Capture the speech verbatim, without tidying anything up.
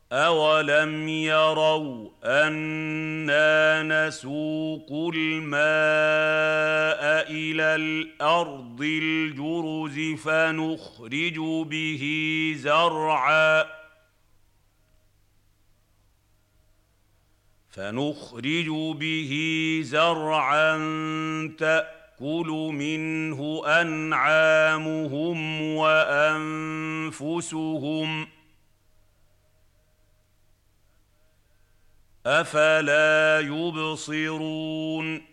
أَوَلَمْ يَرَوْا أَنَّا نَسُوقُ الْمَاءَ إِلَى الْأَرْضِ الْجُرُزِ فَنُخْرِجُ بِهِ زَرْعًا فَنُخْرِجُ بِهِ زَرْعًا تَأْكُلُ مِنْهُ أَنْعَامُهُمْ وَأَنفُسُهُمْ ۖ أَفَلَا يُبْصِرُونَ